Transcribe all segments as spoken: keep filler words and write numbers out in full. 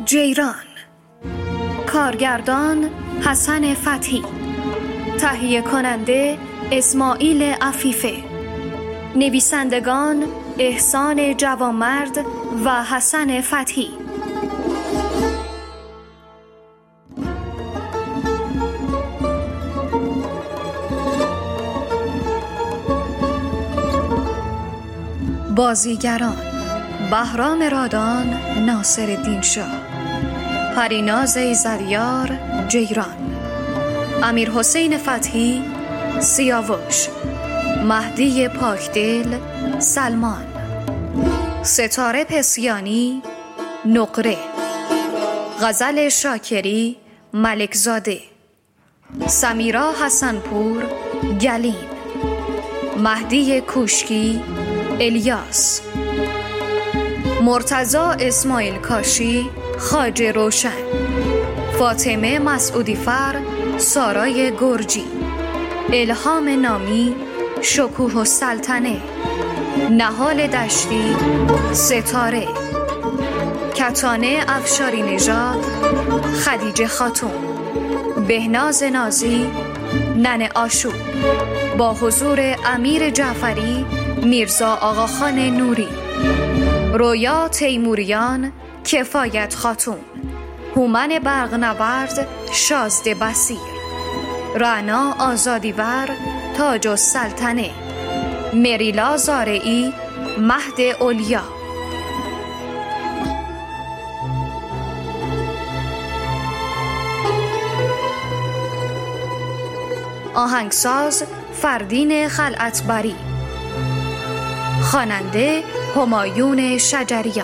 جیران. کارگردان حسن فتحی. تهیه کننده اسماعیل عفیفه. نویسندگان احسان جوانمرد و حسن فتحی. بازیگران: بهرام رادان ناصرالدین شاه، پریناز ایزدیار جیران، امیر حسین فتحی سیاوش، مهدی پاکدل سلمان، ستاره پسیانی نقره، غزل شاکری ملکزاده، سمیرا حسنپور گلین، مهدی کوشکی الیاس، مرتضی اسماعیل کاشی خواجه روشن، فاطمه مسعودی فر سارای گرجی، الهام نامی شکوه السلطنه، نهال دشتی ستاره، کتانه افشاری نژاد خدیجه خاتون، بهناز نازی ننه آشوب، با حضور امیر جعفری میرزا آقاخان نوری، رویا تیموریان کفایت خاتون، هومن برقنورد شازده بصیر، رعنا آزادیور تاج السلطنه، مریلا زارعی مهد اولیا. آهنگساز فردین خلعتبری، خواننده همایون شجریان.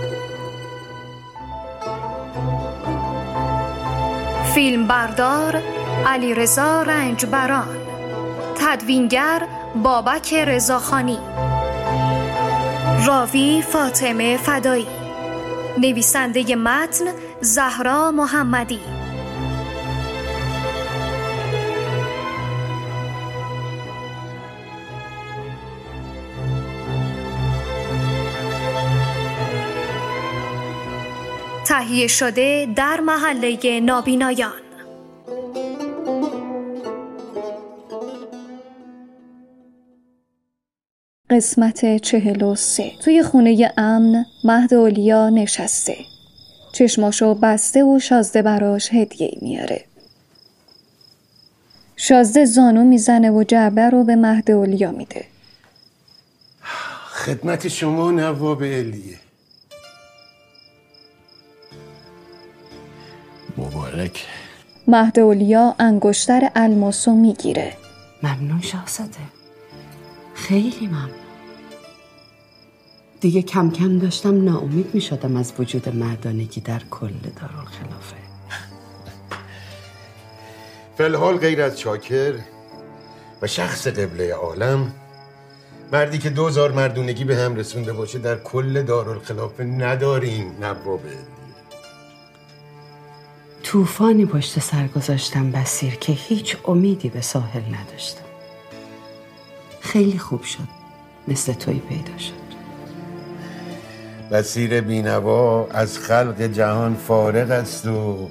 فیلمبردار علیرضا رنجبران، تدوینگر بابک رضاخانی، راوی فاطمه فدایی، نویسنده متن زهرا محمدی. تهیه شده در محله نابینایان. قسمت چهل و سه. توی خونه امن مهد اولیا نشسته، چشماشو بسته و شازده براش هدیه میاره. شازده زانو میزنه و جعبه رو به مهد اولیا میده. خدمت شما نواب علیه. مبارک. مهد اولیا انگشتر الماسو میگیره. ممنون شاهزاده، خیلی ممنون. دیگه کم کم داشتم ناامید میشدم از وجود مردانگی در کل دارالخلافه. فی‌الحال غیر از چاکر و شخص قبله عالم، مردی که دوزار مردونگی به هم رسونده باشه در کل دارالخلافه نداریم نواب علیه. طوفانی پشت سر گذاشتم بصیر که هیچ امیدی به ساحل نداشتم. خیلی خوب شد مثل توی پیدا شد. بصیر بینوا از خلق جهان فارغ است و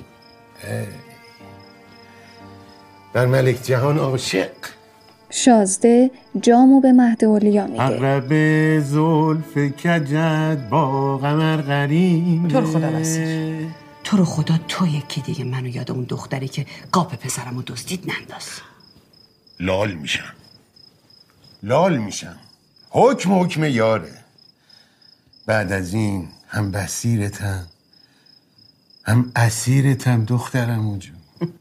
در ملک جهان عاشق. شازده جامو به مهد اولیا میده. عقرب زلف کجد با قمر قرین. تو رو خدا بصیر، تو رو خدا تو یکی دیگه منو یاد اون دختری که قاپ پسرمو دزدید ننداز. لال میشم لال میشم حکم حکم یاره. بعد از این هم بصیرتم هم اسیرتم دخترم اونجا.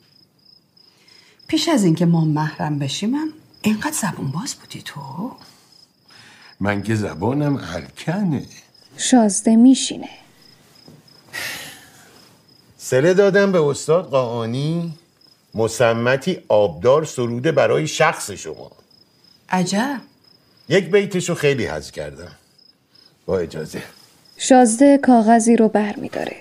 پیش از اینکه ما محرم بشیم من اینقدر زبون باز بودی تو؟ من که زبانم الکنه. شازده میشینه. سله دادم به استاد قاآنی مسمتی آبدار سروده برای شخص شما. عجب. یک بیتشو خیلی حظ کردم. با اجازه. شازده کاغذی رو بر می داره.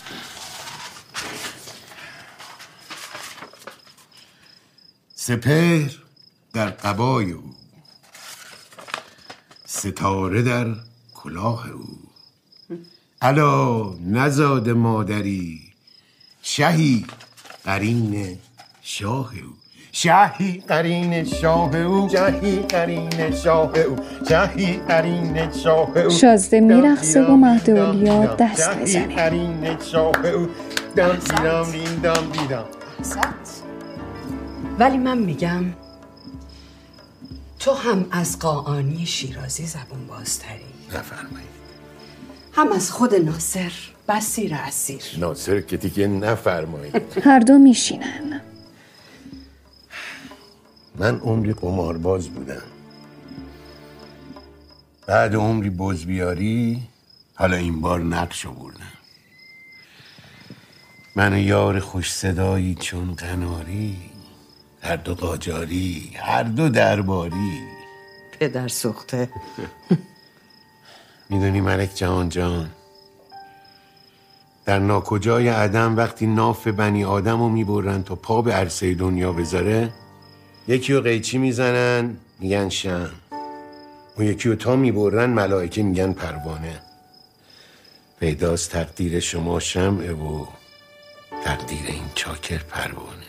سپهر در قبای او، ستاره در کلاه او، الا نزاد مادری شهی قرین شاه او، شهی قرین شاه او، شهی قرین شاه او، شهی قرین شاه او. شازده میرقصه و مهدولیا دست میزنه. شهی قرین شاه او، دم دیدم دیدم دیدم. ولی من میگم تو هم از قاآنی شیرازی زبون بازتری. نفرمایید. هم از خود ناصر بصیر اسیر. ناصر که دیگه نفرمایید. هر دو میشینن. من عمری قمارباز بودم، بعد عمری بزبیاری، حالا این بار نقش آوردم. من یار خوش صدایی چون قناری، هر دو قاجاری، هر دو درباری. پدر سوخته. میدونی ملک جهان جان، در ناکجای عدم وقتی ناف بنی آدم رو میبرن تا پا به عرصه دنیا بذاره، یکی رو قیچی میزنن میگن شمع، اون یکی رو تا میبرن ملائکه میگن پروانه. پیداست تقدیر شما شمعه و تقدیر این چاکر پروانه.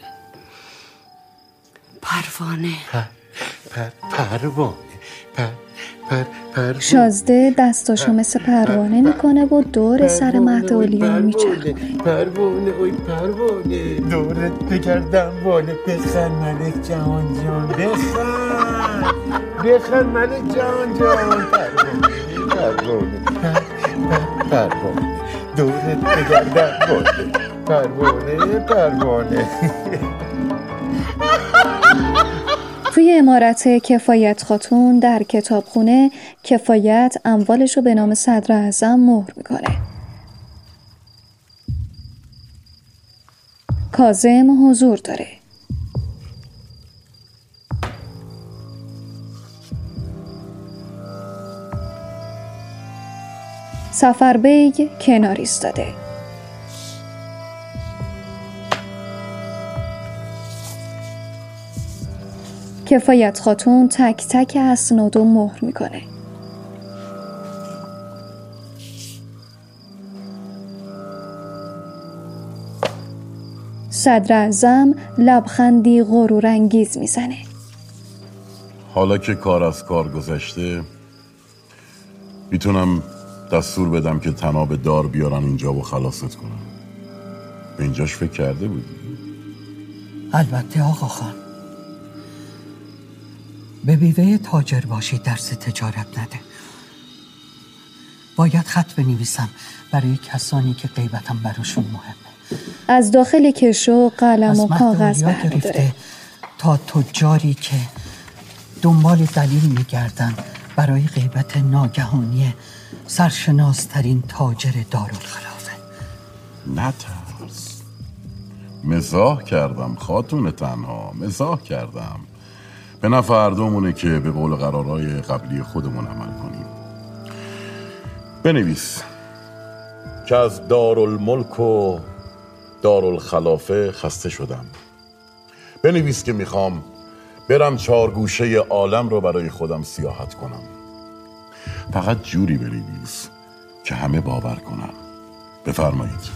پروانه پر پر پروانه پر پر پر. شازده دستاشو مثل پروانه میکنه و دور سر مهدولیا میچرخونه. پروانه اوی پروانه، دورت بگردم واله. بخن ملک جهان جان، بخن بخن ملک جهان جان. پروانه پروانه پر پر پروانه، دورت بگردم واله. پروانه پروانه. توی عمارت کفایت خاتون در کتابخونه، کفایت اموالشو به نام صدر اعظم مهر میکنه. کاظم حضور داره. سفربیگ کنار ایستاده. کفایت خاتون تک تک اسنادو مهر میکنه. صدر اعظم لبخندی غرور انگیز میزنه. حالا که کار از کار گذشته، میتونم دستور بدم که طناب دار بیارن اینجا و خلاصت کنم. به اینجاش فکر کرده بودی؟ البته آقا خان. به بیوه تاجر باشی درس تجارت نده. باید خط بنویسم برای کسانی که غیبتم براشون مهمه. از داخل کشو قلم و کاغذ برمی‌داره. تا تجاری که دنبال دلیل میگردن برای غیبت ناگهانی سرشناسترین تاجر دارالخلافه. نترس، مزاح کردم خاتون تنها، مزاح کردم. به نفع دومونه که به قول قرارهای قبلی خودمون عمل کنیم. بنویس که از دارالملک و دارالخلافه خسته شدم. بنویس که میخوام برم چهار گوشه عالم رو برای خودم سیاحت کنم. فقط جوری بنویس که همه باور کنن. بفرمایید.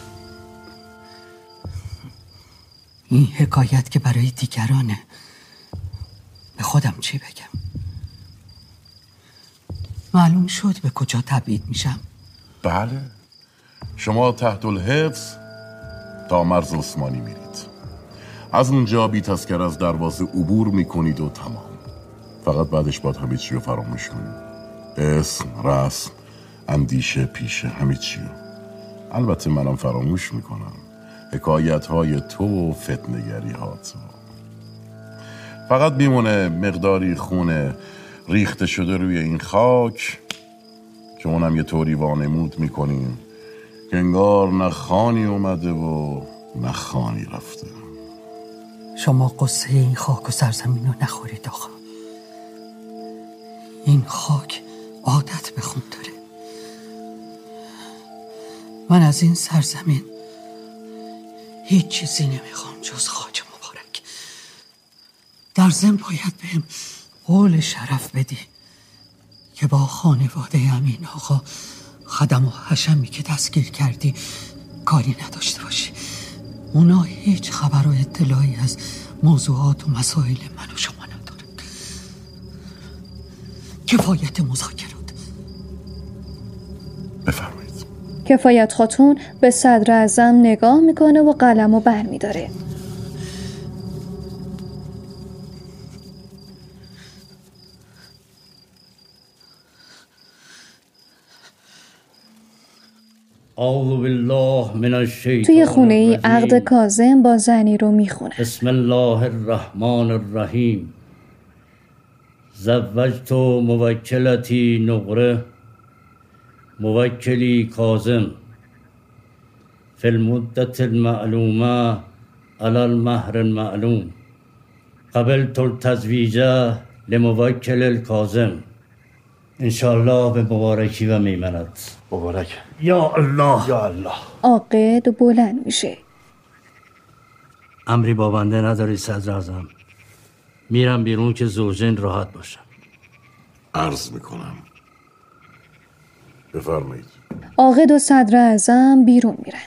این حکایت که برای دیگرانه، به خودم چی بگم؟ معلوم شد به کجا تبعید میشم. بله، شما تحت الحفظ تا مرز عثمانی میرید. از اونجا بی تذکر از دروازه عبور میکنید و تمام. فقط بعدش باید همه چی رو فراموش کنید. اسم، رسم، اندیشه، پیشه، همه چی رو. البته منم فراموش میکنم حکایت های تو و فتنگری ها تو. فقط میمونه مقداری خون ریخته شده روی این خاک که اونم یه طوری وانمود میکنیم که انگار نه خانی اومده و نه خانی رفته. شما قصه این خاک و سرزمین رو نخورید آقا. این خاک عادت به خون داره. من از این سرزمین هیچ چیزی نمیخوام جز خاک مبارک. در ضمن باید بهم قول شرف بدی که با خانواده امین آقا خدم و حشمی که دستگیر کردی کاری نداشته باشی. اونا هیچ خبر و اطلاعی از موضوعات و مسائل من و شما نداره. کفایت مذاکرات. بفرمایید. کفایت خاتون به صدر اعظم نگاه میکنه و قلمو بر میداره. اعوذ بالله من الشیطان توی خونه ای عقد کاظم با زنی رو میخونه. بسم الله الرحمن الرحیم. زوجت موکلتی نقره موکلی کاظم فی المدت المعلومه علی المهر المعلوم. قبلت التزویج لموکل الکاظم. انشاءالله به مبارکی و میمنت. مبارک. یا الله یا الله. عاقد بلند میشه. امری با بنده نداری صدر اعظم. میرم بیرون که زوجین راحت باشم. عرض میکنم. بفرمایید. عاقد و صدر اعظم بیرون میرن.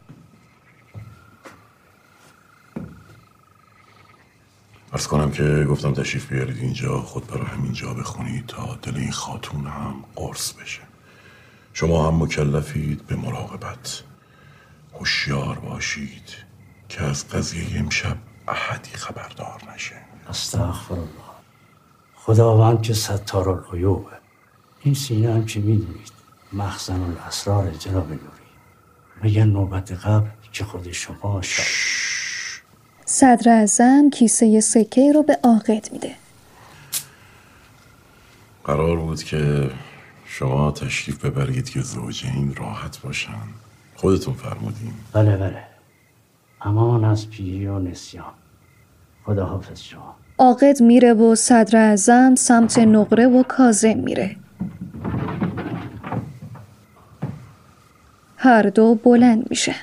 عرض کنم که گفتم تشریف بیارید اینجا، خود برای همینجا بخونید تا دل این خاتون هم قرص بشه. شما هم مکلفید به مراقبت. هوشیار باشید که از قضیه امشب احدی خبردار نشه. استغفرالله. خداوند که ستار العیوبه. این سینه هم که میدونید مخزن الاسرار جناب نوری. میگن نوبت قبل که خود شما شد. صدر اعظم کیسه سکه رو به عاقد میده. قرار بود که شما تشریف ببرید که زوجین راحت باشن. خودتون فرمودین. بله بله. امان از پیری و نسیان. خدا حافظ شما. عاقد میره و صدر اعظم سمت نقره و کاظم میره. هر دو بلند میشن.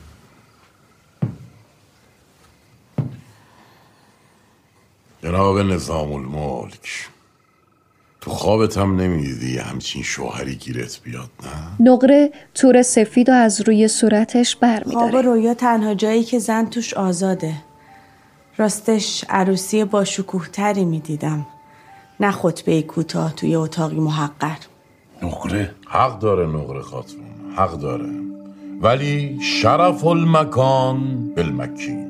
جناب نظام الملک، تو خوابت هم نمیدیدی همچین شوهری گیرت بیاد نه؟ نقره تور سفید و از روی صورتش بر میداره. خواب رویا تنها جایی که زن توش آزاده. راستش عروسی با شکوه تری میدیدم، نه خطبه کوتاه توی اتاقی محقر. نقره حق داره، نقره خاتون حق داره، ولی شرف المکان بالمکین.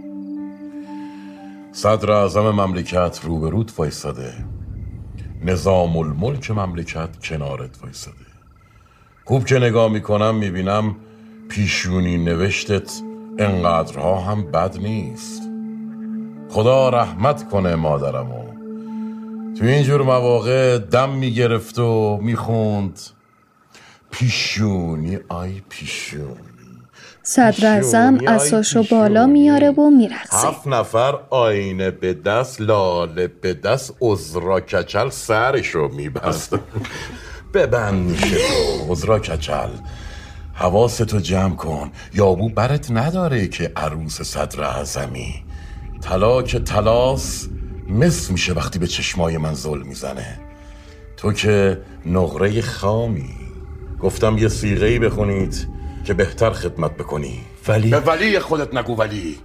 صدر اعظم مملکت روبروت وایساده، نظام الملک مملکت کنارت وایساده. خوب که نگاه میکنم میبینم پیشونی نوشتت انقدرها هم بد نیست. خدا رحمت کنه مادرمو. تو اینجور مواقع دم میگرفت و میخوند پیشونی آی پیشونی. صدر اعظم عصاشو بالا میاره و میرقصه. هفت نفر آینه به دست، لاله به دست، عذرا کچل سرشو میبست. ببند میشه تو عذرا کچل. حواستو جمع کن، یابو برت نداره که عروس صدر اعظمی. طلا که طلاس مس میشه وقتی به چشمای من ظلم میزنه. تو که نقره خامی. گفتم یه صیغه‌ای بخونید که بهتر خدمت بکنی. ولی به ولی خودت نگو ولی.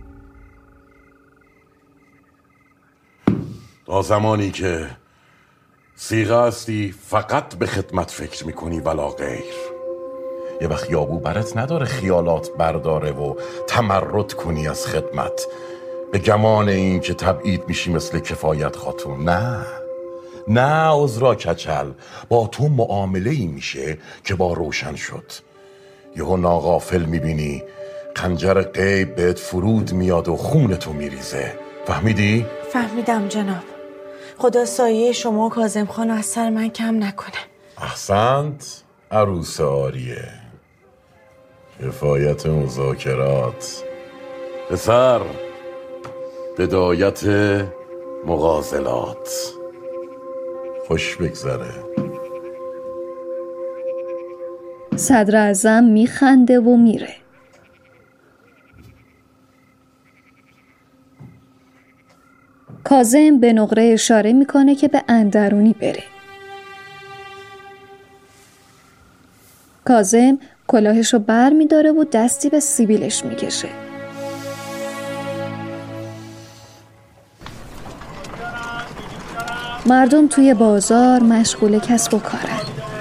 تا زمانی که صیغه هستی فقط به خدمت فکر میکنی ولا غیر. یه وقت یابو برت نداره خیالات برداره و تمرد کنی از خدمت به گمان این که تبعید میشی مثل کفایت خاتون. نه نه عذرا کچل، با تو معامله ای میشه که با روشن شد. یهو ناغافل میبینی خنجر غیب بهت فرود میاد و خونتو میریزه. فهمیدی؟ فهمیدم جناب. خدا سایه شما و کاظم خانو از سر من کم نکنه. احسنت عروس آریه. کفایت مذاکرات. پسر بدایت مغازلات. خوش بگذره. صدر اعظم میخنده و میره. کاظم به نقره اشاره میکنه که به اندرونی بره. کاظم کلاهشو بر می داره و دستی به سیبیلش می کشه. مردم توی بازار مشغول کسب و کارن.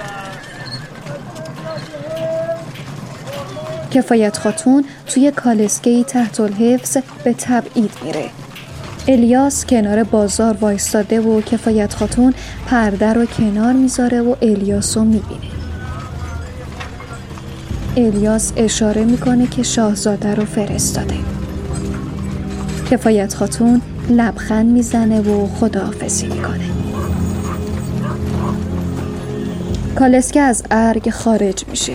کفایت خاتون توی کالسکه‌ای تحت الحفظ به تبعید میره. الیاس کنار بازار وایستاده و کفایت خاتون پرده رو کنار میذاره و الیاس رو میبینه. الیاس اشاره میکنه که شاهزاده رو فرستاده. کفایت خاتون لبخند میزنه و خداحافظی میکنه. کالسکه از ارگ خارج میشه.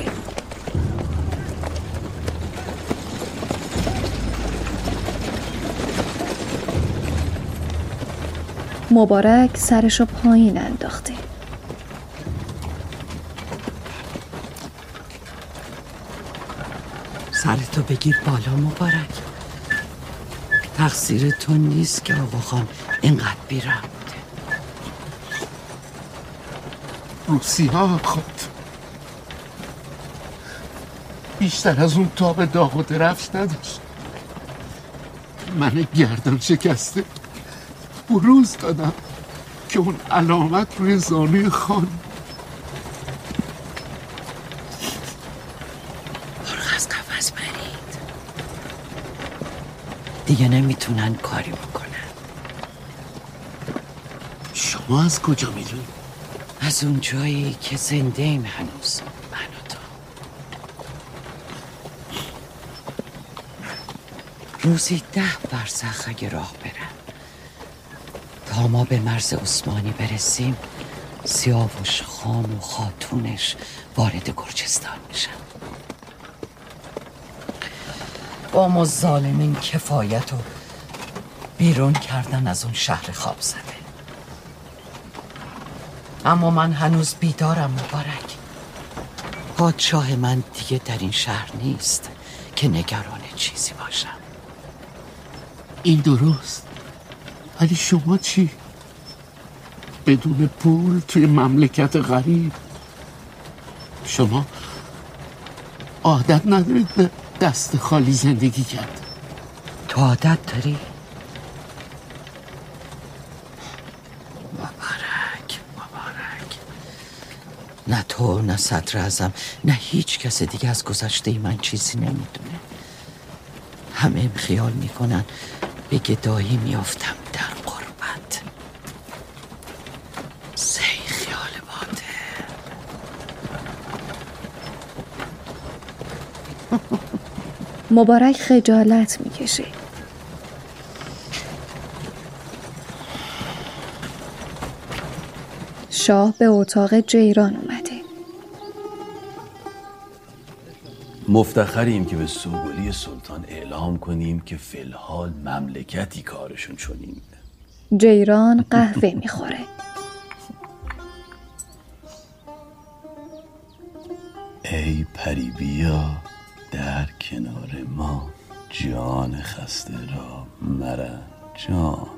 مبارک سرشو پایین انداخته. سرتو بگیر بالا مبارک. تقصیر تو نیست که آقا خان اینقدر بیرحم بوده. روسیه خود بیشتر از اون تاب داغ و درفش نداشت. من گردن شکسته بروز دادم که اون علامت روی زانوی خان. مرغ از قفس پرید. دیگه نمیتونن کاری بکنن. شما از کجا میدونی؟ از اون جایی که زنده ایم هنوز، من و تو. روزی ده فرسخ اگه راه برن تا ما به مرز عثمانی برسیم، سیاوش خان و خاتونش وارد گرجستان میشن. با ما ظالمین کفایت رو بیرون کردن از اون شهر خواب زده. اما من هنوز بیدارم مبارک. پادشاه من دیگه در این شهر نیست که نگران چیزی باشم. این درست، ولی شما چی؟ بدون پول توی مملکت غریب. شما عادت ندارید به دست خالی زندگی کرد. تو عادت داری؟ مبارک مبارک. نه تو نه صدر اعظم نه هیچ کس دیگه از گذشته من چیزی نمیدونه. همه خیال میکنن به گدایی میافتم در غربت. سی خیال باده. مبارک خجالت میکشه. شاه به اتاق جیران اومده. مفتخریم که به سوگلی سلطان اعلام کنیم که فی الحال مملکتی کارشون چنین. جیران قهوه میخوره. ای پری بیا در کنار ما، جان خسته را مرنجان.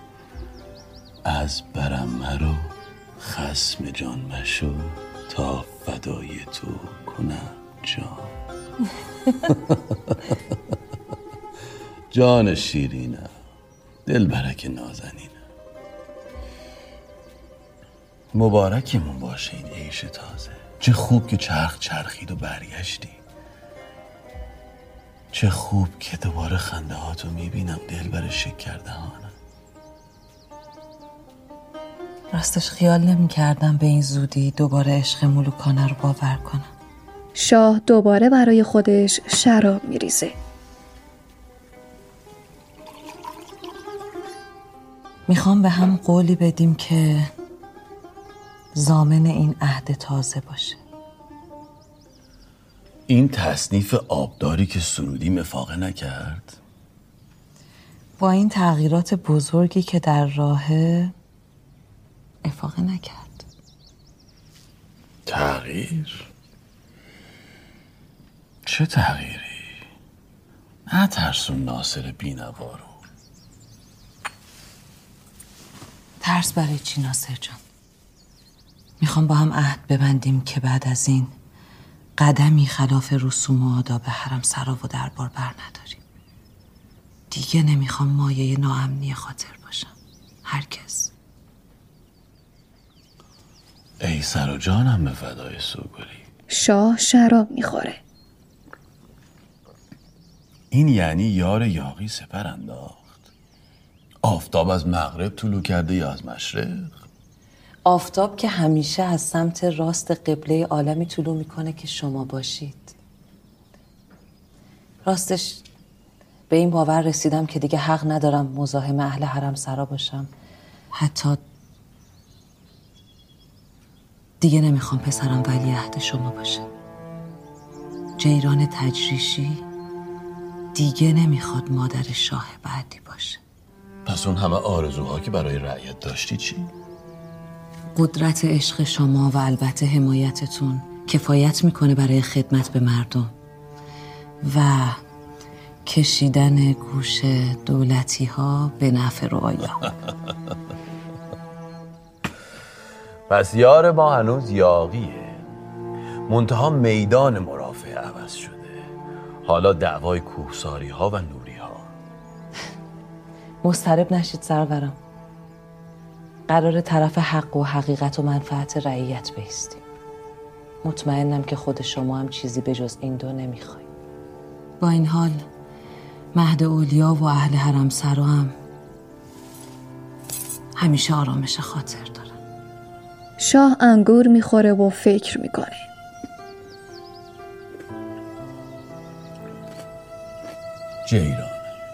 از برم مرو خصم جان مشو، تا فدای تو کنم جان. جان شیرینم، دل برک نازنینم. مبارکمون باشه این عیش تازه. چه خوب که چرخ چرخید و برگشتی. چه خوب که دوباره خنده هاتو میبینم دل بر شکر دهانم. راستش خیال نمی کردم به این زودی دوباره عشق ملوکانه رو باور کنم. شاه دوباره برای خودش شراب میریزه. میخوام به هم قولی بدیم که ضامن این عهد تازه باشه. این تصنیف آبداری که سرودیم افاقه نکرد؟ با این تغییرات بزرگی که در راهه افاقه نکرد. تغییر؟ چه تغییری؟ نه ترسون ناصر بینوارو. ترس برای چی ناصر جان؟ میخوام با هم عهد ببندیم که بعد از این قدمی خلاف رسوم و آداب حرم سرا و دربار بر نداریم. دیگه نمیخوام مایه ناامنی خاطر باشم. هرگز. ای سر و جانم به فدای سوگلی. شاه شراب میخوره. این یعنی یار یاغی سپر انداخت. آفتاب از مغرب طلوع کرده یا از مشرق؟ آفتاب که همیشه از سمت راست قبله عالمی طلوع میکنه که شما باشید. راستش به این باور رسیدم که دیگه حق ندارم مزاحم اهل حرم سرا باشم. حتی دیگه نمیخوام پسرم ولیعهد شما باشه. جیران تجریشی دیگه نمیخواد مادر شاه بعدی باشه. پس اون همه آرزوها که برای رعیت داشتی چی؟ قدرت عشق شما و البته حمایتتون کفایت میکنه برای خدمت به مردم و کشیدن گوش دولتی ها به نفع رعایا. پس یار ما هنوز یاغیه، منتها میدان مرافع عوض شده. حالا دعوای کوهساری ها و نوری ها. مضطرب نشید سرورم. قرار طرف حق و حقیقت و منفعت رعیت بایستیم. مطمئنم که خود شما هم چیزی به جز این دو نمیخواید. با این حال مهد اولیا و اهل حرم سرا هم همیشه آرامش خاطر دارن. شاه انگور میخوره و فکر میکنه. جیران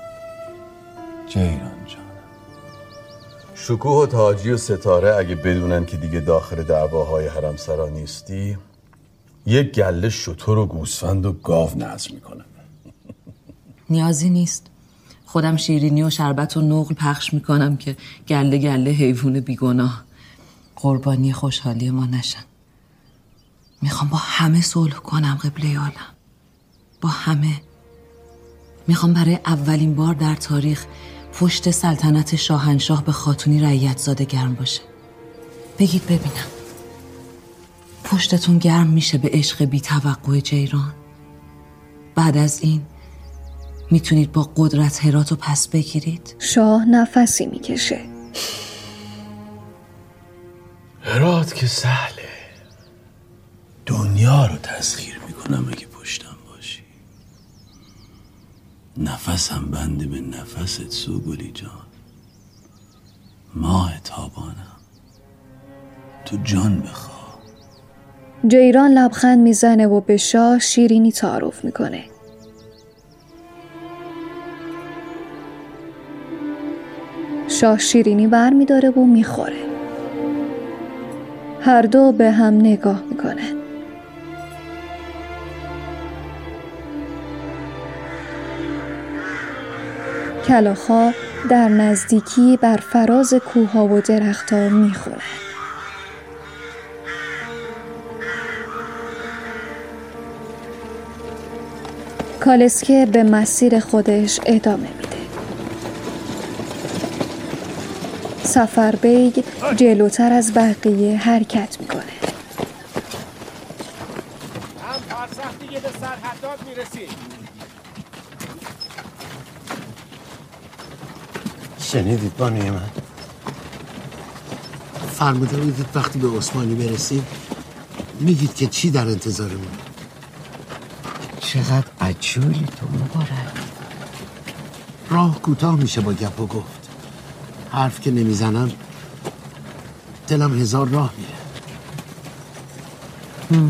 جیران جانم، شکوه و تاجی و ستاره اگه بدونن که دیگه داخل دعواهای حرم سرا نیستی، یک گله شتر و گوسفند و گاو نذر میکنن. نیازی نیست. خودم شیرینی و شربت و نقل پخش میکنم که گله گله حیوان بیگناه قربانی خوشحالی ما نشن. میخوام با همه صلح کنم قبله عالم. با همه. میخوام برای اولین بار در تاریخ پشت سلطنت شاهنشاه به خاتونی رعیت زاده گرم باشه. بگید ببینم پشتتون گرم میشه به عشق بی توقع جیران؟ بعد از این میتونید با قدرت هراتو پس بگیرید؟ شاه نفسی میکشه. هرات که سهله، دنیا رو تسخیر میکنم اگه پشتم باشی. نفسم بنده به نفست سوگلی جان. ماه تابانم، تو جان بخواه. جیران لبخند میزنه و به شاه شیرینی تعارف میکنه. شاه شیرینی بر میداره و میخوره. هر دو به هم نگاه میکنن. کلاغ‌ها در نزدیکی بر فراز کوه‌ها و درخت‌ها میخورن. کالسکه به مسیر خودش ادامه میده. سفربیگ جلوتر از بقیه حرکت میکنه. هم پرسخت دیگه به سرحدات میرسیم. شنیدید بانوی من؟ فرموده بودید وقتی به عثمانی برسیم میگید که چی در انتظارمون. چقدر عجولی تو مبارک. راه کوتاه میشه با گپ و گفت. حرف که نمیزنم دلم هزار راه میره. هم.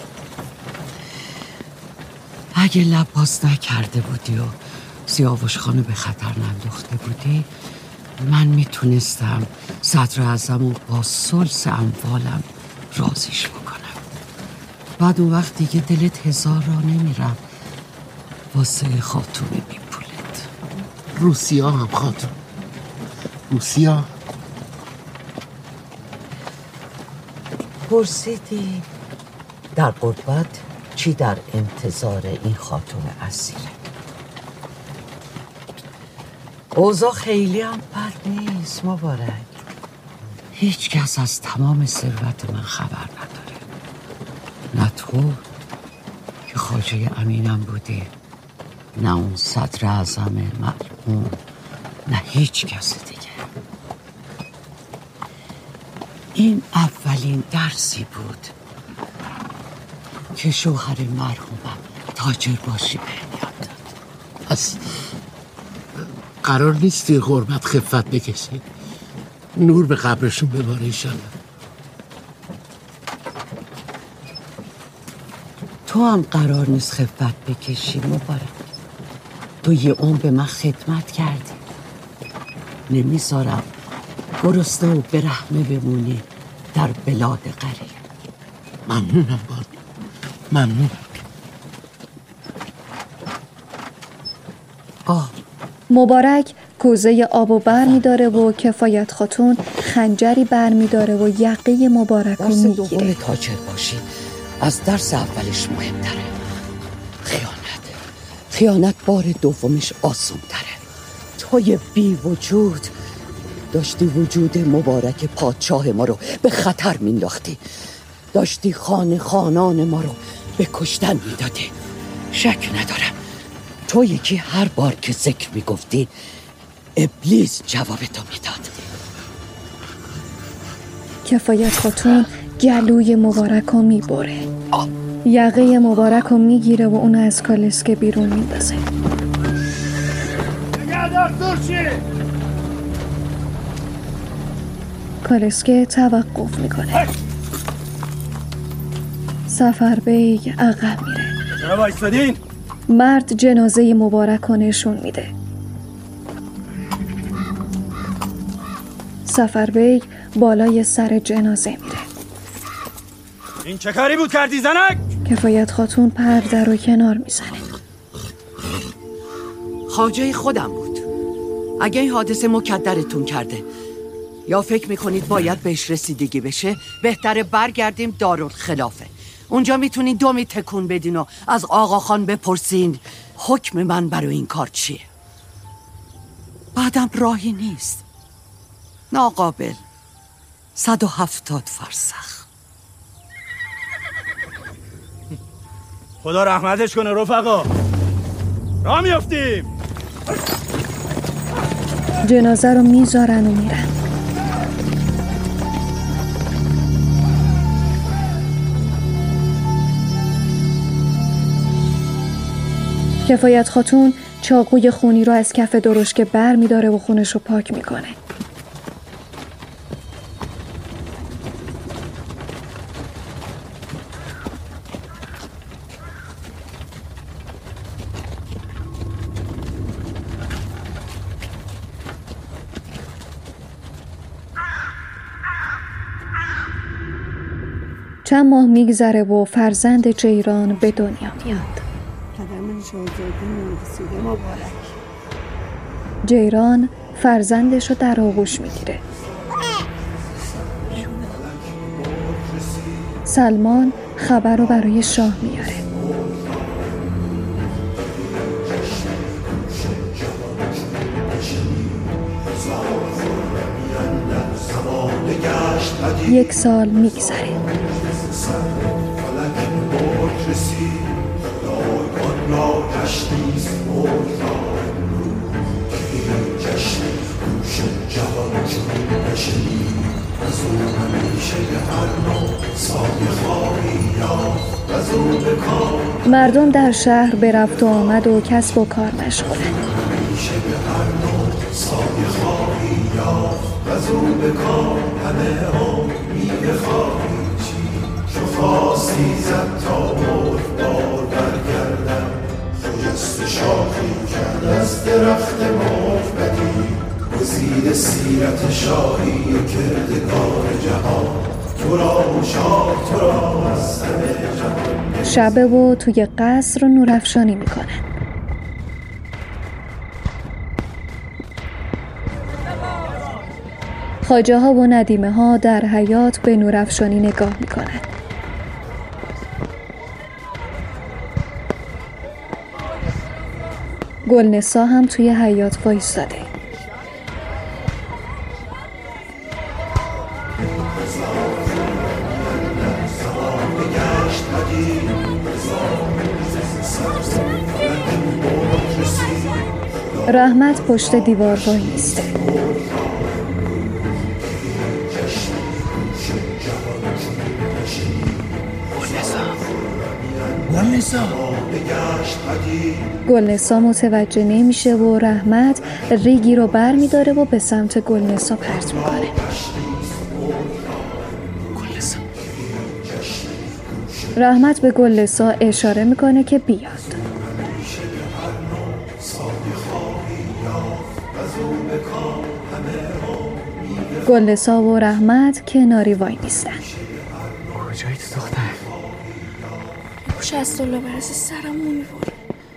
اگه لب باز نکرده بودی و سیاوش خانو به خطر ننداخته بودی، من میتونستم صدر اعظم و با ثلث اموالم راضیش بکنم. بعد اون وقت دیگه دلت هزار راه نمیرم واسه خاتون بیپولت. روسیا هم خاتون. روسیا پرسیدی در قربت چی در انتظار این خاتون اسیره؟ اوضاع خیلی هم بد نیست مبارک. هیچ کس از تمام ثروت من خبر نداره، نه تو که خواجه امینم بودی، نه اون صدر اعظم مرحوم، نه هیچ کس دیگه. این اولین درسی بود که شوهر مرحومم تاجر باشی بهم یاد داد. پس قرار نیست توی غربت خفت بکشید؟ نور به قبرشون بباره ایشالله. تو هم قرار نیست خفت بکشی مبارک. تو یه عمر به من خدمت کردی، نمیذارم گرسنه و برهنه بمونی در بلاد غریب. ممنونم باد، ممنونم. آه مبارک کوزه آب و بر می داره و کفایت خاتون خنجری بر می داره و یقه مبارک رو درس می دوم گیره. تاجر باشی از درس اولش مهمتره. خیانت خیانت بار دومش آسون تره. توی بی وجود داشتی وجود مبارک پادشاه ما رو به خطر مینداختی، داشتی خان خانان ما رو به کشتن میدادی. شک ندارم تو یکی هر بار که ذکر میگفتی ابلیس جواب تو میداد. کفایت خاتون گلوی مبارک رو می بره، یقه مبارک رو می گیره و اونو از کالسکه بیرون می بزه. کالسکه توقف می کنه. سفربیگ عقب میره. چرا وایستادین؟ مرد جنازه مبارک رو نشون میده. سفربیگ بالای سر جنازه میره. این چه کاری بود کردی زنک؟ کفایت خاتون پرده رو کنار میزنه. خواجه خودم بود. اگه این حادثه مکدرتون کرده یا فکر میکنید باید بهش رسیدگی بشه، بهتره برگردیم دارالخلافه. اونجا میتونین دومی تکون بدین و از آقا خان بپرسین حکم من برای این کار چیه. بعدم راهی نیست، ناقابل. صد و هفتاد فرسخ. خدا رحمتش کنه رفقا، راه میافتیم. جنازه رو میذارن و میرن. کفایت خاتون چاقوی خونی رو از کف درشکه بر میداره و خونش رو پاک میکنه. چند ماه میگذره و فرزند جیران به دنیا میاد. قدم شاهزاده نورسیده مبارک. جیران فرزندش رو در آغوش میگیره. سلمان خبر رو برای شاه میاره. یک سال میگذره. مردم در شهر به رفت و آمد و کسب و کار مشغولن. از درخت مرغ بدی گزیده سیرت شاهی کردگار جهان، تو را شاه تو را از همه جهان. شبه و توی قصر نورافشانی میکنن. خواجه ها و ندیمه ها در حیاط به نورافشانی نگاه میکنن. گلنسا هم توی حیاط وایستاده. رحمت پشت دیوار وای میسته. گلنسا گلنسا متوجه نمیشه و رحمت ریگی رو بر میداره و به سمت گلنسا پرت میکنه. گلنسا رحمت به گلنسا اشاره میکنه که بیاد. گلنسا و رحمت کناری وای میستن. کجایی تو دختر؟ خوش از الله برسه سرمو میبره.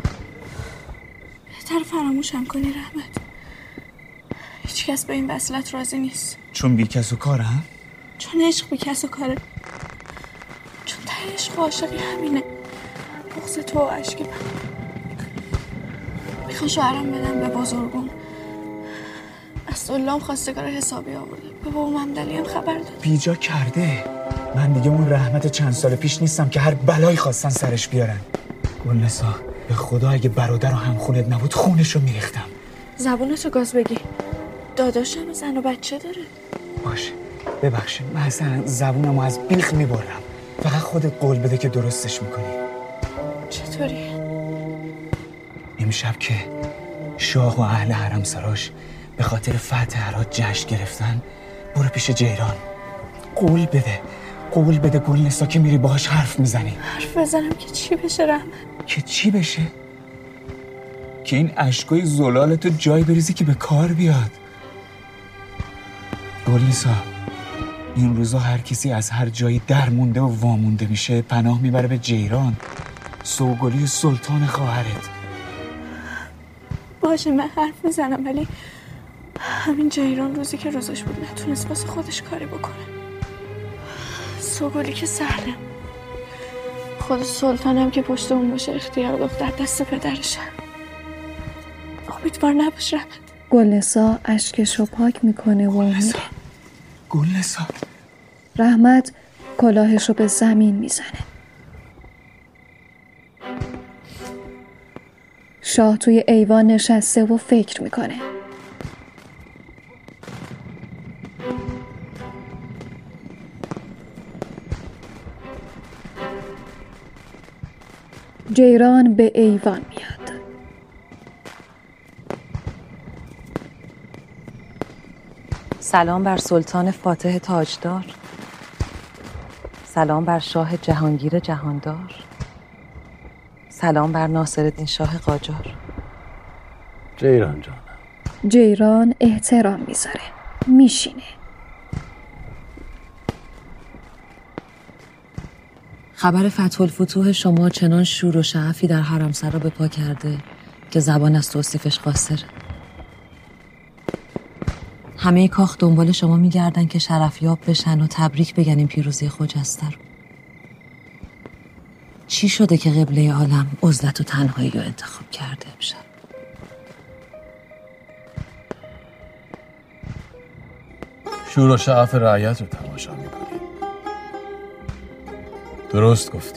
بهتر فراموشم کنی رحمت. هیچ کس به این وصلت راضی نیست. چون بی کس و کارم؟ چون عشق بی کس و کاره. چون ته عشق عاشقی همینه. بغض تو و عشق من. میخوام شوهرم بدم به بزرگم. از الله هم خواستگار حسابی آورده. به بابام همدلی هم خبر داد. بیجا کرده. من دیگه اون رحمت چند سال پیش نیستم که هر بلایی خواستن سرش بیارن. گلنسا به خدا اگه برادر و همخونت نبود خونشو میریختم. زبونتو گاز بگی. داداشم زن و بچه داره. باشه ببخشید من اصلا زبونمو از بیخ میبرم. فقط خودت قول بده که درستش میکنی. چطوری؟ امشب که شاه و اهل حرم سراش به خاطر فتح هرات جشن گرفتن، برو پیش جیران قول بده قول بده گلنسا که میری باهاش حرف میزنی. حرف بزنم که چی بشه رحمت؟ که چی بشه؟ که این اشکای زلالتو جای بریزی که به کار بیاد. گلنسا این روزا هر کسی از هر جایی در مونده و وامونده میشه پناه میبره به جیران، سوگلی سلطان خواهرت. باشه من حرف میزنم ولی همین جیران روزی که روزش بود نتونست واسه خودش کاری بکنه. سوگلی که سهله. خود سلطانم که پشت اون باشه اختیار دختر دست پدرشه. امیدوار نباش رحمت. گلنسا اشکشو پاک میکنه و میره. گلنسا رحمت کلاهشو به زمین میزنه. شاه توی ایوان نشسته و فکر میکنه. جیران به ایوان میاد. سلام بر سلطان فاتح تاجدار. سلام بر شاه جهانگیر جهاندار. سلام بر ناصرالدین شاه قاجار. جیران جانم. جیران احترام میذاره. میشینه. خبر فتح الفتوح شما چنان شور و شعفی در حرمسرا به پا کرده که زبان از توصیفش قاصره. همه کاخ دنبال شما میگردن که شرفیاب بشن و تبریک بگن این پیروزی خجسته رو. چی شده که قبله عالم عزلت و تنهایی رو انتخاب کرده امشب؟ شور و شعف رعیت رو تماشا میکنی. درست گفتی.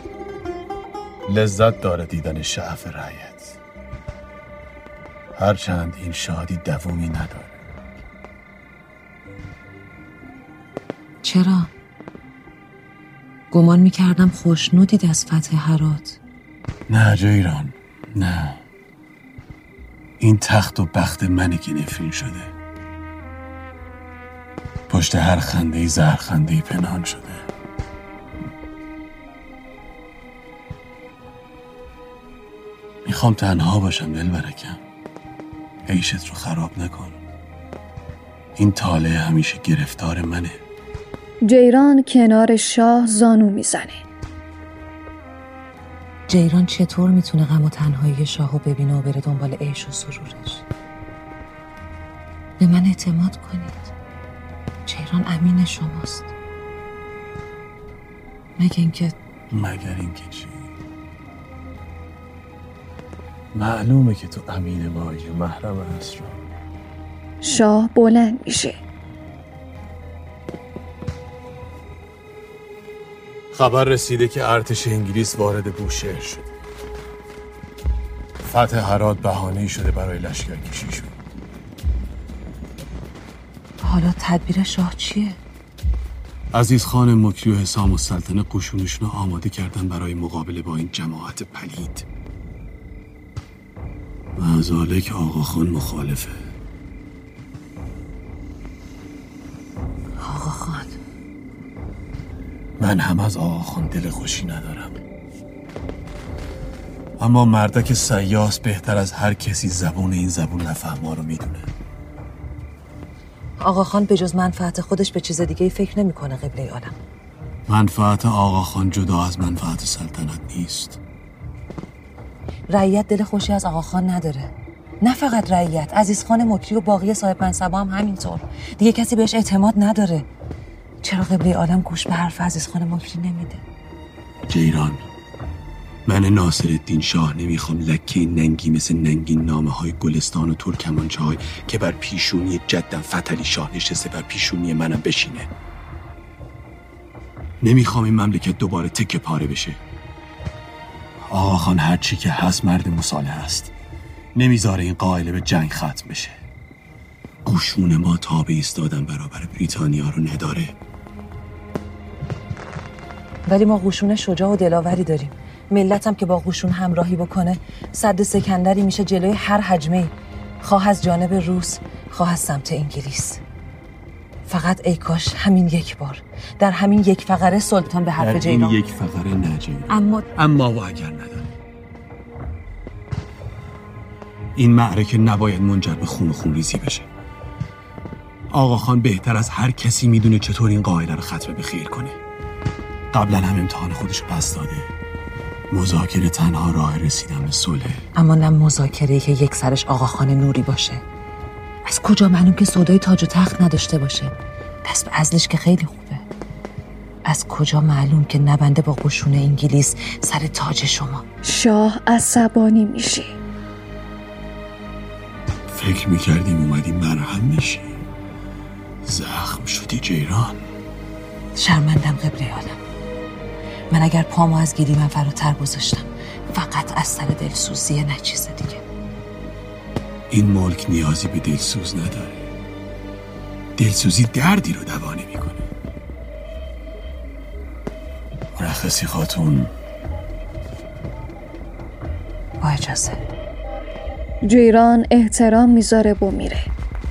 لذت داره دیدن شعف رعیت، هرچند این شادی دومی نداره. چرا؟ گمان میکردم خوشنودید از فتح هرات. نه جیران، نه. این تخت و بخت منی که نفرین شده. پشت هر خنده‌ای زهر خنده‌ای پنهان شده. میخوام تنها باشم دلبرکم. عیشت رو خراب نکن. این طالع همیشه گرفتار منه. جیران کنار شاه زانو میزنه. جیران چطور میتونه غم و تنهایی شاهو ببینه و بره دنبال عیش و سرورش؟ به من اعتماد کنید. جیران امین شماست. مگه اینکه مگر اینکه چی؟ معلومه که تو امین مایی و محرم اسرار. شاه بلند میشه. خبر رسیده که ارتش انگلیس وارد بوشهر شده. فتح هرات بهانه‌ای شده برای لشکرکشیشون. حالا تدبیر شاه چیه؟ عزیز خان مکری و حسام السلطنه قشونشون رو آماده کردن برای مقابله با این جماعت پلید. مازالک آقا خان مخالفه. آقا خان من هم از آقا خان دل خوشی ندارم، اما مردک سیاس بهتر از هر کسی زبون این زبون نفهما رو میدونه. آقا خان به جز منفعت خودش به چیز دیگه فکر نمیکنه قبله عالم. منفعت آقا خان جدا از منفعت سلطنت نیست. رعیت دل خوشی از آقا خان نداره. نه فقط رعیت، عزیز خان مکری و باقی صاحب منصبا هم همینطور. دیگه کسی بهش اعتماد نداره. چرا قبله عالم گوش به حرف عزیز خان مکری نمیده؟ جیران، من ناصرالدین شاه نمیخوام لکه ننگی مثل ننگین نامه های گلستان و ترکمانچه های که بر پیشونی جدم فتحعلی شاه نشسته بر پیشونی منم بشینه. نمیخوام این مملکت دوباره تکه پاره بشه. آقا خان هرچی که هست مرد مصالحه است، نمیذاره این قائله به جنگ ختم بشه. قشون ما تابع ایستادن برابر بریتانیا رو نداره. ولی ما قشون شجاع و دلاوری داریم. ملتم که با قشون همراهی بکنه سد سکندری میشه جلوی هر هجمه‌ای، خواه از جانب روس خواه از سمت انگلیس. فقط ای کاش همین یک بار در همین یک فقره سلطان به حرف جیران، در این یک فقره نه جیران، اما اما و اگر نداره. این معرکه نباید منجر به خون و خونریزی بشه. آقا خان بهتر از هر کسی میدونه چطور این قائله رو ختم به خیر کنه. قبلا هم امتحان خودش پس داده. مذاکره تنها راه رسیدن به صلح. اما نه مذاکره‌ای که یک سرش آقا خان نوری باشه. از کجا معلوم که سودای تاج و تخت نداشته باشه؟ دست به عزلش که خیلی خوبه. از کجا معلوم که نبنده با قشون انگلیس سر تاج شما؟ شاه عصبانی میشه. فکر میکردیم اومدی مرهم بشی، زخم شدی جیران. شرمندم قبله عالم. من اگر پامو از گیری من فراتر گذاشتم فقط از سر دلسوزیه، نه چیز دیگه. این ملک نیازی به دلسوز نداره. دلسوزی دردی رو دوا نمیکنه. مرخصی خاتون، با اجازه. جیران احترام میذاره و میره.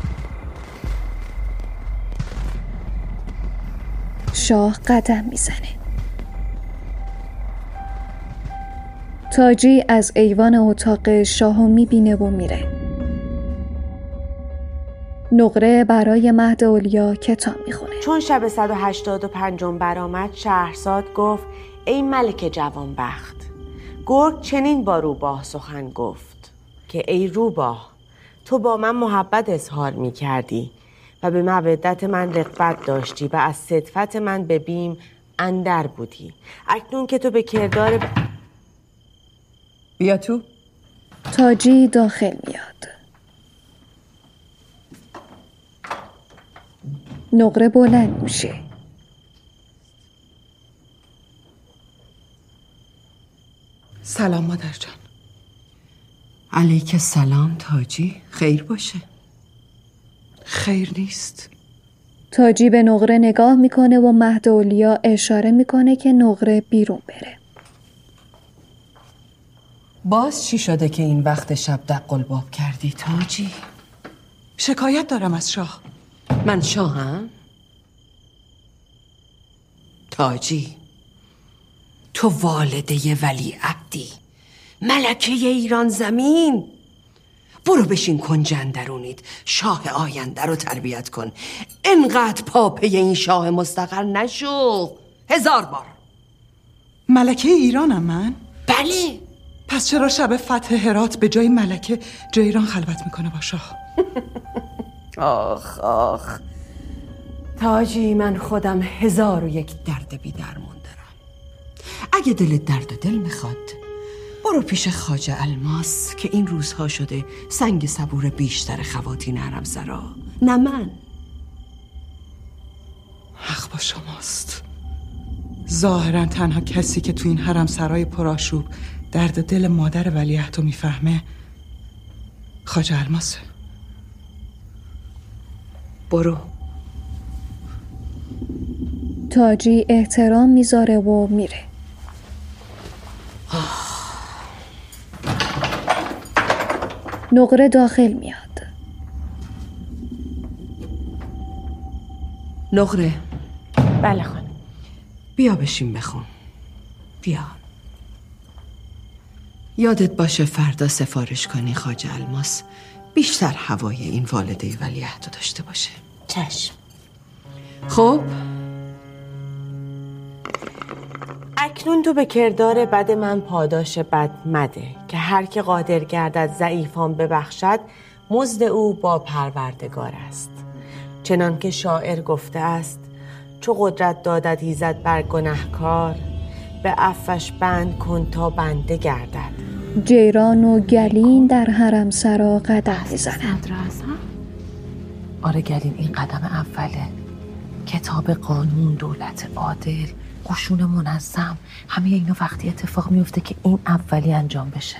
شاه قدم میزنه. تاجی از ایوان اتاق شاهو میبینه و میره. نقره برای مهد اولیا کتاب میخونه. چون شب صد و هشتاد و پنجم برآمد، شهرزاد گفت ای ملک جوانبخت، گرگ چنین با روباه سخن گفت که ای روباه، تو با من محبت اظهار میکردی و به مودت من رغبت داشتی و از صدفت من به بیم اندر بودی. اکنون که تو به کردار ب... بیا تو. تاجی داخل میاد. نقره بلند میشه. سلام مادر جان. علیک سلام تاجی، خیر باشه. خیر نیست. تاجی به نقره نگاه میکنه و مهد اولیا اشاره میکنه که نقره بیرون بره. باز چی شده که این وقت شب دقلباب کردی تاجی؟ شکایت دارم از شاه. من شاهم؟ تاجی، تو والده ولی عهدی، ملکه ایران زمین. برو بشین کنج اندرونید، شاه آینده رو تربیت کن. انقدر پاپه این شاه مستقر نشو هزار بار. ملکه ایرانم من؟ بله. پس چرا شب فتح هرات به جای ملکه جیران خلوت میکنه با شاه؟ آخ آخ تاجی، من خودم هزار و یک درد بی درمان دارم. اگه دل درد و دل میخواد برو پیش خواجه الماس که این روزها شده سنگ صبور بیشتر خواتین حرمسرا، نه من. حق با شماست. ظاهرا تنها کسی که تو این حرمسرای پرآشوب درد دل مادر ولیعهد رو میفهمه خواجه الماسه. برو. تاجی احترام میذاره و میره. نقره داخل میاد. نقره. بله خانم. بیا بشین بخون. بیا. یادت باشه فردا سفارش کنی خواجه الماس بیشتر هوای این والده ولیعهد رو داشته باشه. چشم. خب اکنون تو به کردار بد من پاداش بد مده که هر که قادر گردد ضعیفان ببخشد مزد او با پروردگار است. چنان که شاعر گفته است چو قدرت دادد ایزد بر گنهکار به عفوش بند کن تا بنده گردد. جیران و گلین در حرمسرا قدم میزنند. آره گلین، این قدم اوله. کتاب قانون، دولت عادل، قشون منظم، همه اینا وقتی اتفاق میفته که این اولی انجام بشه.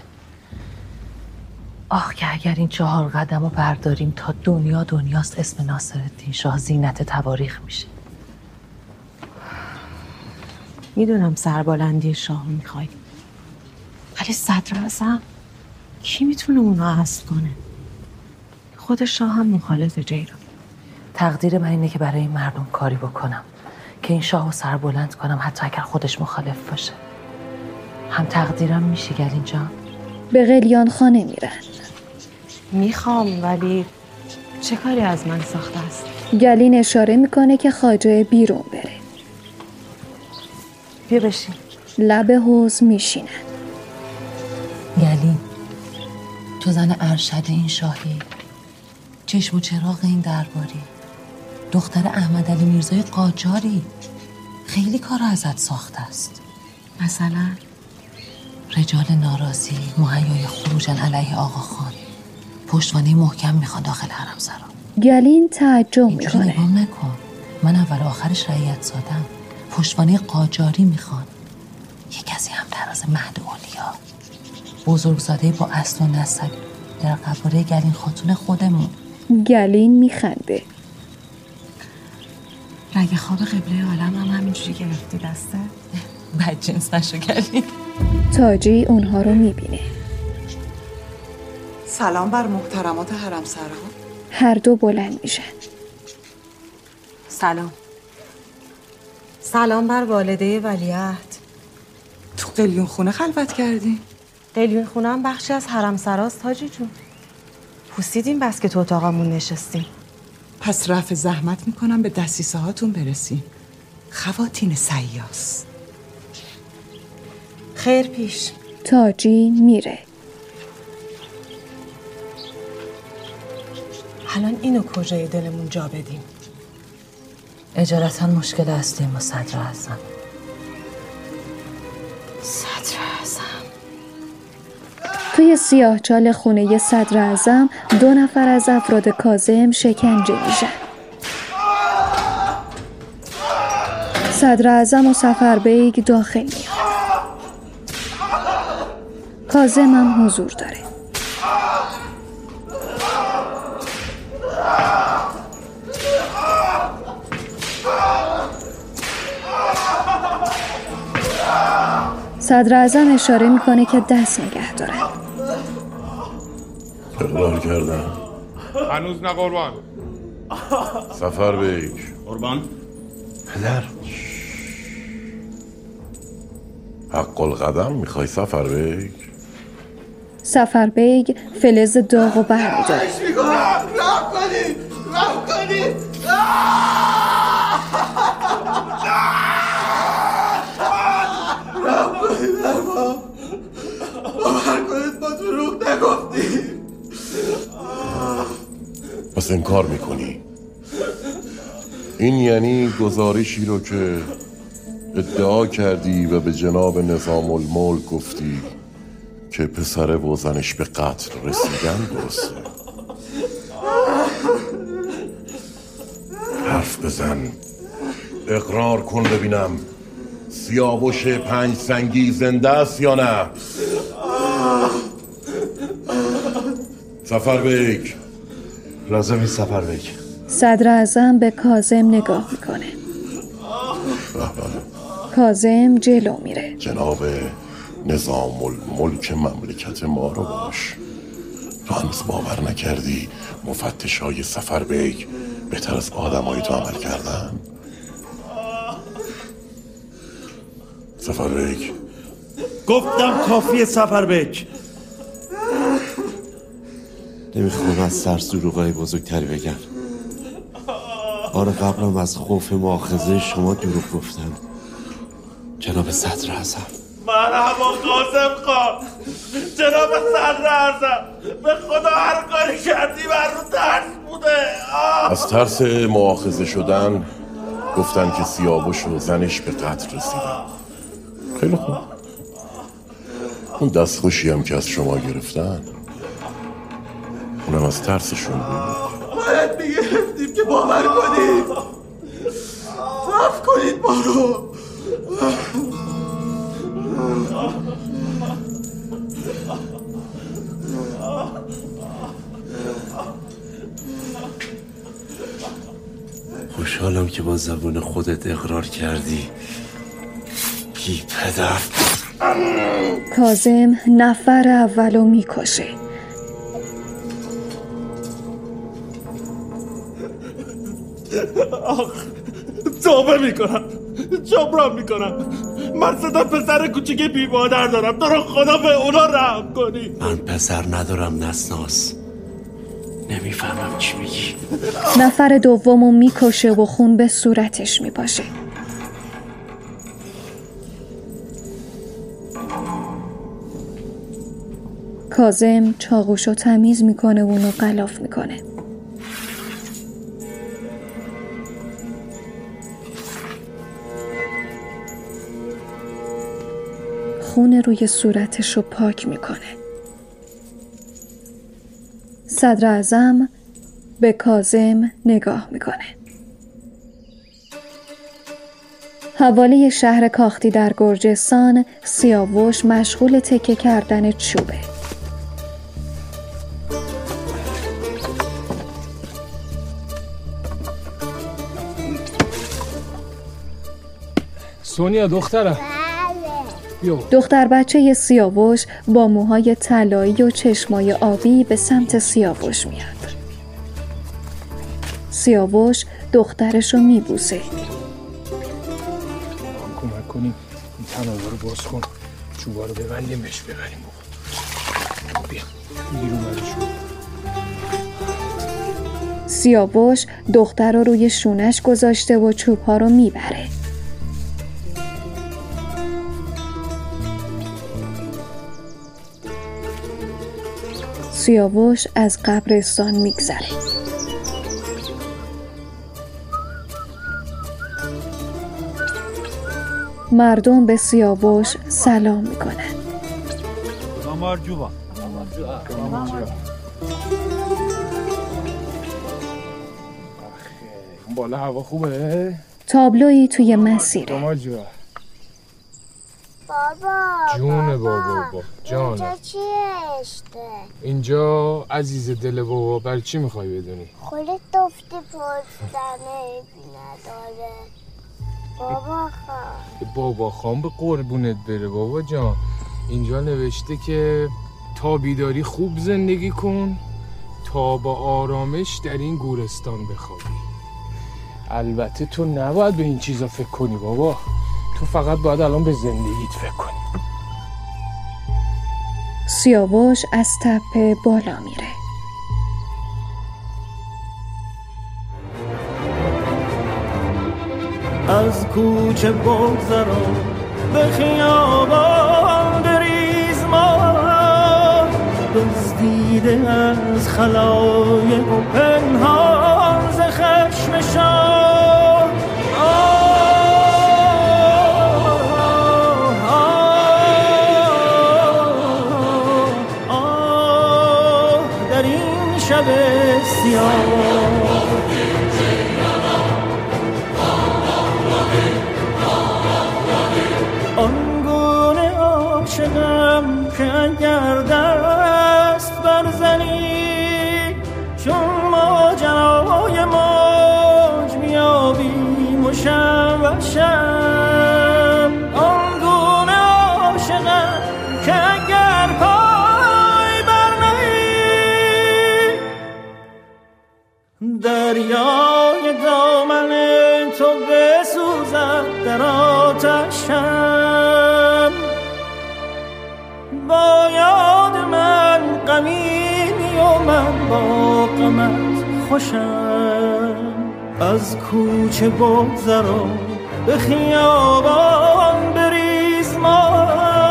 آخ که اگر این چهار قدم رو برداریم تا دنیا دنیاست، اسم ناصرالدین شاه زینت تواریخ میشه. میدونم سربلندی شاه میخوای، ولی صدر اعظم کی میتونه اونو اصل کنه؟ خود شاه هم مخالف جیران. تقدیر من اینه که برای این مردم کاری بکنم که این شاه رو سربلند کنم، حتی اگر خودش مخالف باشه. هم تقدیرم میشه گلین جان؟ به قلیان خانه میرن. میخوام، ولی چه کاری از من ساخته است؟ گلین اشاره میکنه که خواجه بیرون بره. بیا بشین. لب حوض میشینن. گلین، تو زن ارشد این شاهی، چشم و چراغ این درباری، دختر احمد علی میرزای قاجاری. خیلی کار ازت ساخته است. مثلا رجال ناراضی مهیای خروجن علیه آقا خان، پشتوانه محکم میخوان داخل حرمسرا. گلین تعجب میکنه. اینجوری نگام نکن، من اول آخرش رعیت زادم. پشتوانه قاجاری میخوان. یه کسی هم تراز مهد اولیا، بزرگزاده با اصل و نسب، در قباره گلین خاتون خودمون. گلین میخنده. رگ خواب قبله عالم هم همینجوری گرفتی دسته؟ بد جنس نشو گلین. تاجی اونها رو میبینه. سلام بر محترمات حرمسرا. هر دو بلند میشن. سلام. سلام بر والده ولیعهد. تو قلیون خونه خلوت کردی؟ قلیون خونه هم بخشی از حرمسراست تاجی جون. پوسیدیم بس که تو اتاقمون نشستیم. پس رفع زحمت میکنم به دستیسه هاتون برسیم. خواتین سیاس. خیر پیش. تاجی میره. الان اینو کجای دلمون جا بدیم؟ اجالتا مشکل اصلی ما صدر اعظم. صدر اعظم. توی سیاهچال خونه صدر اعظم دو نفر از افراد کاظم شکنجه میشن. صدر اعظم و سفربیگ داخل میاد. کاظم هم حضور داره. صدر اعظم اشاره میکنه که دست نگه دارن. اقرار کردم. هنوز نه قربان. سفربیگ. قربان. پدر. حق القدم میخوای سفربیگ؟ سفربیگ فلز داغ و برمی‌داره. راه کنید راه کنید. راه کنید ارباب. باور کنید ما دروغ نگفتیم. پس انکار میکنی؟ این یعنی گزارشی رو که ادعا کردی و به جناب نظام الملک گفتی که پسر و زنش به قتل رسیدن درسته؟ حرف بزن، اقرار کن ببینم سیاوش پنج سنگی زنده است یا نه؟ سفربیک. لازم نیست سفربیک. صدر اعظم به کاظم نگاه میکنه. کاظم جلو میره. جناب نظام الملک مملکت ما رو باش. تو هنوز باور نکردی مفتش های سفربیک بهتر از آدم های تو عمل کردن؟ سفربیک گفتم کافیه سفربیک. نمیخوام از سر دروغای بزرگتری بگم. بار قبلم از خوف مؤاخذه شما دروغ گفتم جناب صدر اعظم. مرحبا قاسم خان. جناب صدر اعظم، به خدا هر کاری کردی بر رو ترس بوده. آه. از ترس مؤاخذه شدن گفتن که سیاوش و زنش به قتل رسیدن. خیلی خوب. اون دستخوشی هم که از شما گرفتن اونم از ترسشون بود. باید میگرفتیم که باور کنید. معاف کنید ما رو. خوشحالم که با زبون خودت اقرار کردی. بی پدر. کاظم نفر اولو میکشه. آخ توبه میکنم، جبران میکنم. من صدا پسر کوچیک بی مادر دارم. تو رو خدا به اونا رحم کنی. من پسر ندارم نسناس. نمیفهمم چی میگی. نفر دومو میکشه و خون به صورتش میپاشه. کاظم چاقوشو تمیز میکنه و اونو غلاف میکنه. خون روی صورتشو پاک میکنه. صدر اعظم به کاظم نگاه میکنه. حوالی شهر کاختی در گرجستان، سیاوش مشغول تکه کردن چوبه. سونیا دخترم. دختر بچه سیاوش با موهای طلایی و چشمای آبی به سمت سیاوش میاد. سیاوش دخترشو میبوسه. کمک کنیم این تنابا رو باز کن، چوبا رو ببندیم بهش ببریم. بیا بیرون برشون. سیاوش دختر رو روی شونش گذاشته و چوبها رو میبره. سیاوش از قبرستان میگذره. مردم به سیاوش سلام میکنن. بالا هوا خوبه؟ تابلویی توی مسیره. بابا جون بابا بابا جانم. اینجا چیه اشته؟ اینجا عزیز دل بابا. برای چی میخوای بدونی؟ خودت دفتی پرستنه ایبی نداره. بابا خان بابا خان به قربونت بره بابا جان. اینجا نوشته که تا بیداری خوب زندگی کن تا با آرامش در این گورستان بخوابی. البته تو نباید به این چیزا فکر کنی بابا. تو فقط باید الان به زندگیت فکر کنی. سیاوش از تپه بالا میره. از کوچه بگذرم به خیابان بریز ما، دزدیده از خلایق و پنهان ز خشم شاه. در این شب سیاه آنگونه عاشقم که اگر دست برزنی وحشم، با یاد من غمینی و من با غمت خوشم. از کوچه بگذر و به خیابان بریز ما،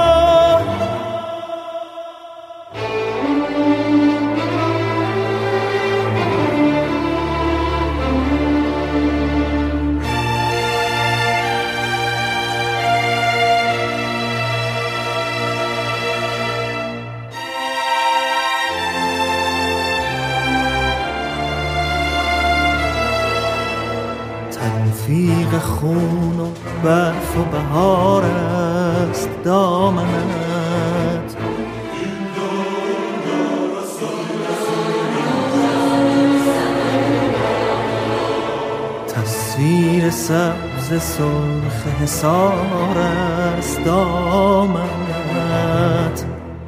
تلفیق خون و برف و بهار است دامنت. تصویر سبز سرخ حصار است دامنت.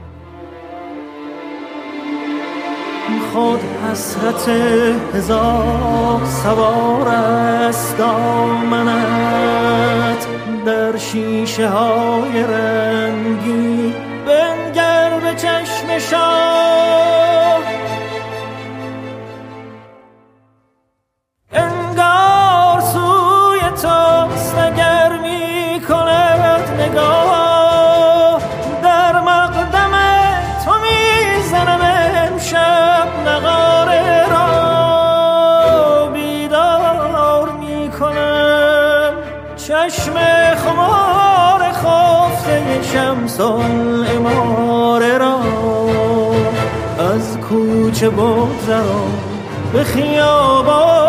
خود حسرت هزار سوار است دامنت. در شیشه های رنگی بنگر به چشم شاه، انگار سوی توست اگر می کند نگاه. در مقدم تو می زنم امشب نغاره را، بیدار می کنم چشم خمار خفته شمس العماره را. از کوچه بگذرم به خیابان